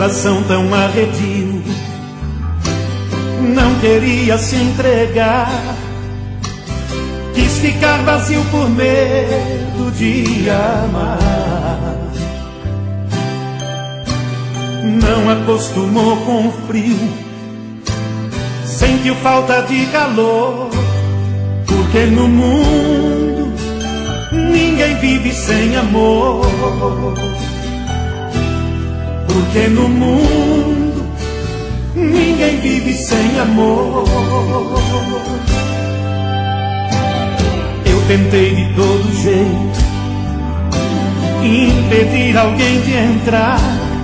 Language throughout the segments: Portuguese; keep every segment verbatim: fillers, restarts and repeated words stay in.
coração tão arredio não queria se entregar, quis ficar vazio por medo de amar. Não acostumou com o frio, sentiu falta de calor, porque no mundo ninguém vive sem amor. Porque no mundo ninguém vive sem amor. Eu tentei de todo jeito impedir alguém de entrar,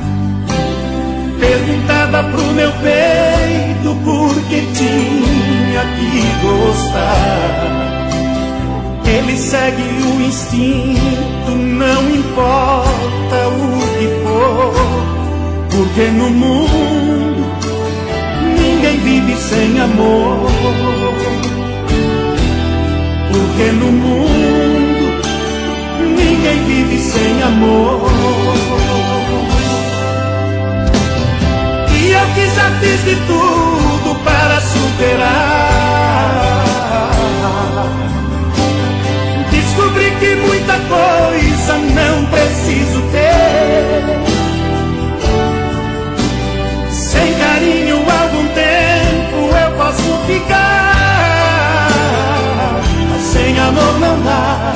perguntava pro meu peito por que tinha que gostar. Ele segue o instinto, não importa o que for, porque no mundo ninguém vive sem amor. Porque no mundo ninguém vive sem amor. E eu que já fiz de tudo para superar, descobri que muita coisa não preciso ter. Sem carinho algum tempo eu posso ficar, mas sem amor não dá.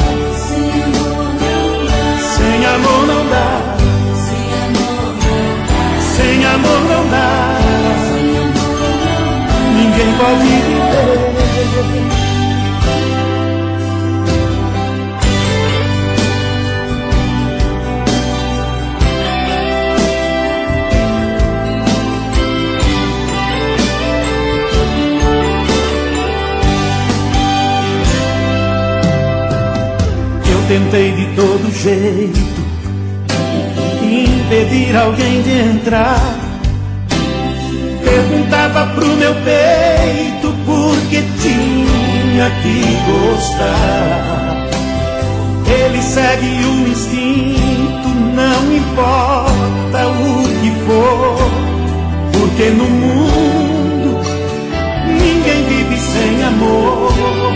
Sem amor não dá. Sem amor não dá. Ninguém pode viver. Eu tentei de todo jeito impedir alguém de entrar, perguntava pro meu peito por que tinha que gostar. Ele segue o instinto, não importa o que for, porque no mundo ninguém vive sem amor.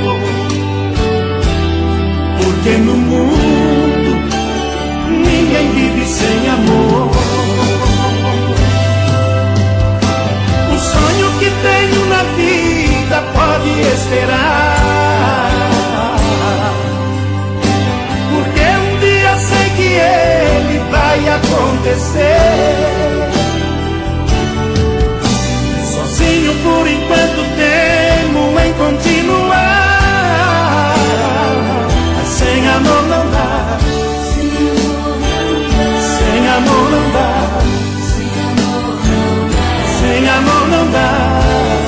Porque no mundo ninguém vive sem amor. O sonho que tenho na vida pode esperar, porque um dia sei que ele vai acontecer. Sozinho por enquanto temo em continuar, mas sem amor não dá. Sem amor não dá. Sem amor não dá.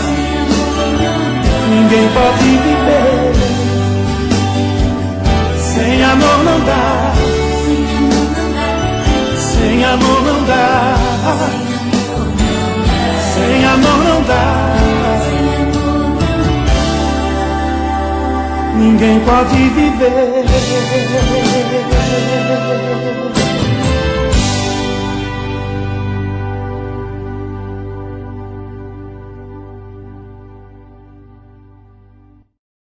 Ninguém pode viver. Sem amor não dá. Sem amor não dá. Sem amor não dá. Ninguém pode viver.